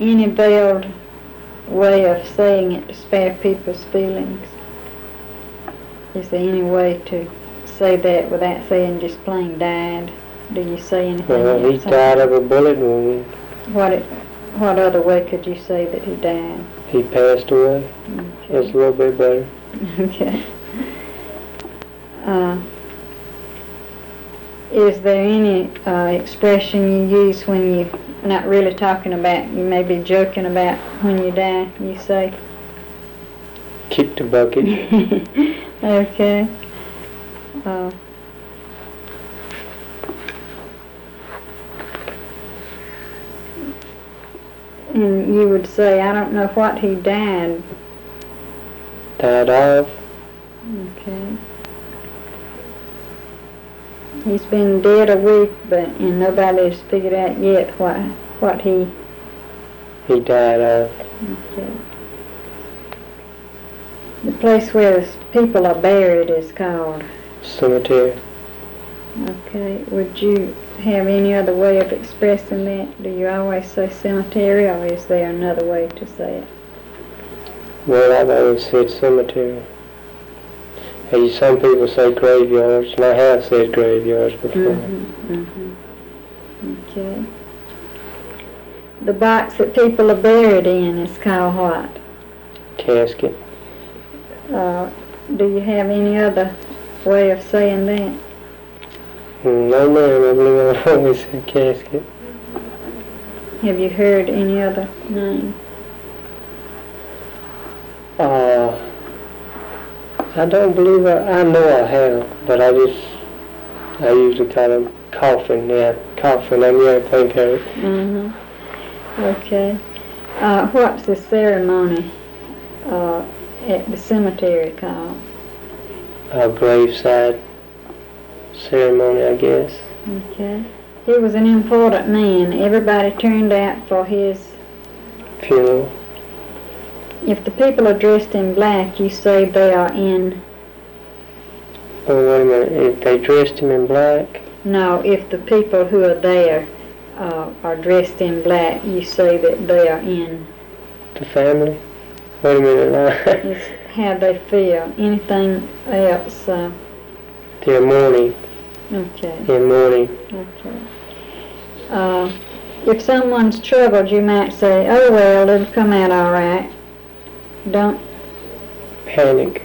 any veiled way of saying it to spare people's feelings? Is there any way to say that without saying just plain died? Do you say anything? Well, he died of a bullet wound. What other way could you say that he died? He passed away. Okay. That's a little bit better. Okay. Is there any expression you use when you're not really talking about, you may be joking about when you die, you say? Kick the bucket. Okay. And you would say, I don't know what he died. Died of. Okay. He's been dead a week, and nobody's figured out yet what he died of. Okay. The place where people are buried is called? Cemetery. Okay. Would you have any other way of expressing that? Do you always say cemetery, or is there another way to say it? Well, I've always said cemetery. Hey, some people say graveyards, and I have said graveyards before. Okay. The box that people are buried in is called what? Casket. Do you have any other way of saying that? No, ma'am, I believe I've always said casket. Have you heard any other name? I don't believe I know I have, but I usually call them coffin, coffin, I'm going to think of it. Okay. What's the ceremony at the cemetery called? A graveside ceremony, I guess. Okay. He was an important man. Everybody turned out for his funeral. If the people are dressed in black, you say they are in... Oh, wait a minute. If they dressed him in black? No, if the people who are there are dressed in black, you say that they are in... The family? Wait a minute. It's how they feel. Anything else? They're mourning. Okay. They're mourning. Okay. If someone's troubled, you might say, oh well, it'll come out all right. Don't panic.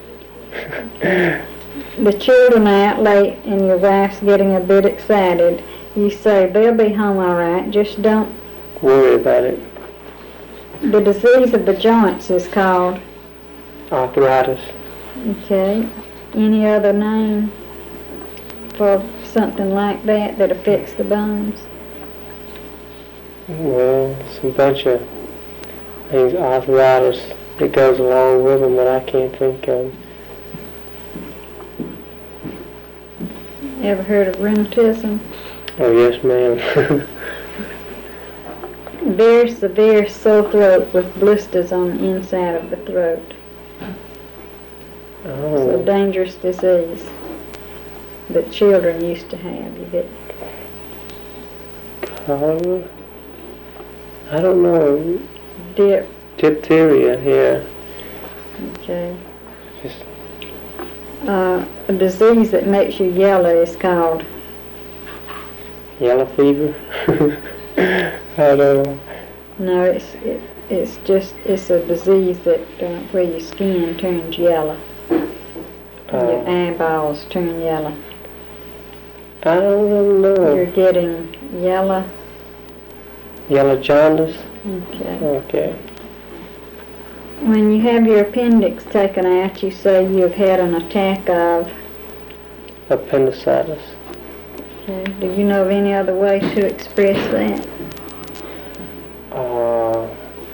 The children are out late and your wife's getting a bit excited. You say, they'll be home all right, just don't worry about it. The disease of the joints is called? Arthritis. Okay. Any other name for something like that affects the bones? Well, it's a bunch of things, arthritis that goes along with them that I can't think of. Ever heard of rheumatism? Oh, yes, ma'am. Very severe sore throat with blisters on the inside of the throat. Oh. It's a dangerous disease that children used to have. You get... I don't know. Diphtheria, yeah. Okay. A disease that makes you yellow is called? Yellow fever? I don't know. No, it's a disease that where your skin turns yellow. Your eyeballs turn yellow. I don't know. You're getting yellow? Yellow jaundice? Okay. Okay. When you have your appendix taken out, you say you've had an attack of? Appendicitis. Okay. Do you know of any other way to express that?